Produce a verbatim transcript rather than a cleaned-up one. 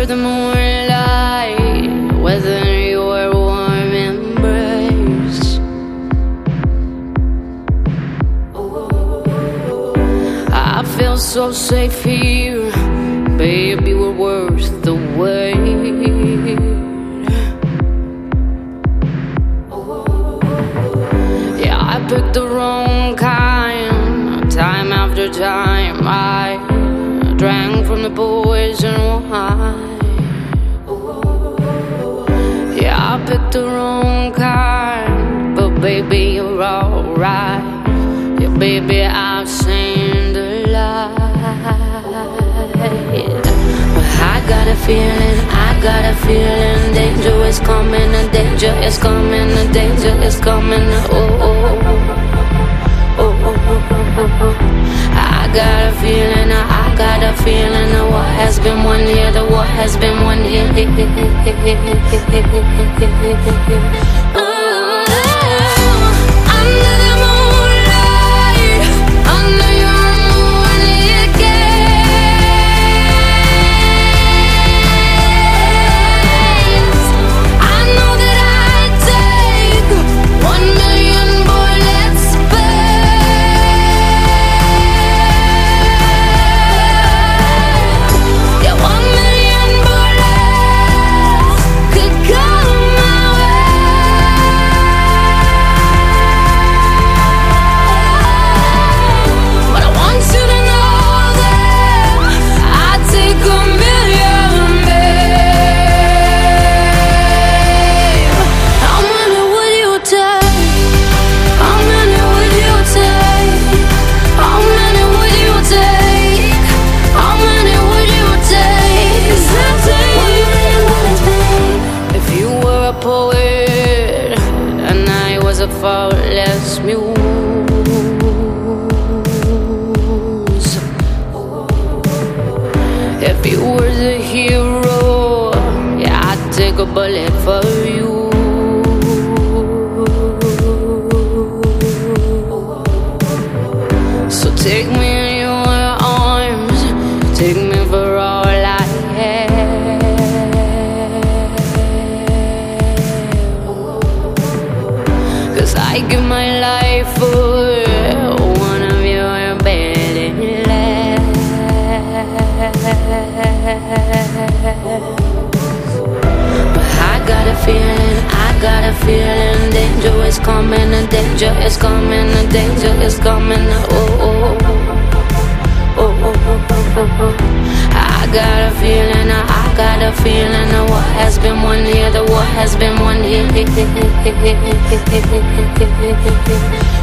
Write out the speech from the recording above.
under the moonlight, within your warm embrace. I feel so safe here, baby, we're worth the wait. Yeah, I picked the wrong kind, time after time I drank from the poison wine. Yeah, I picked the wrong kind, but baby, you're alright. Yeah, baby, I've seen the light. But I got a feeling, I got a feeling, danger is coming, the danger is coming, the danger is coming. Oh, oh, oh, oh, oh, oh, oh. I got a feeling, I got a feeling, the war has been won here, the war has been won here. Oh. Poet, and I was a faultless muse. If you were the hero, yeah, I'd take a bullet for you. So take me in your arms, take me for all I have. I give my life for one of your belly laughs. But I got a feeling, I got a feeling, danger is coming, the danger is coming, the danger is coming. Oh, oh, oh, oh, oh, oh, oh. I got a feeling, I got a feeling, the war has been won here, the war has been won here.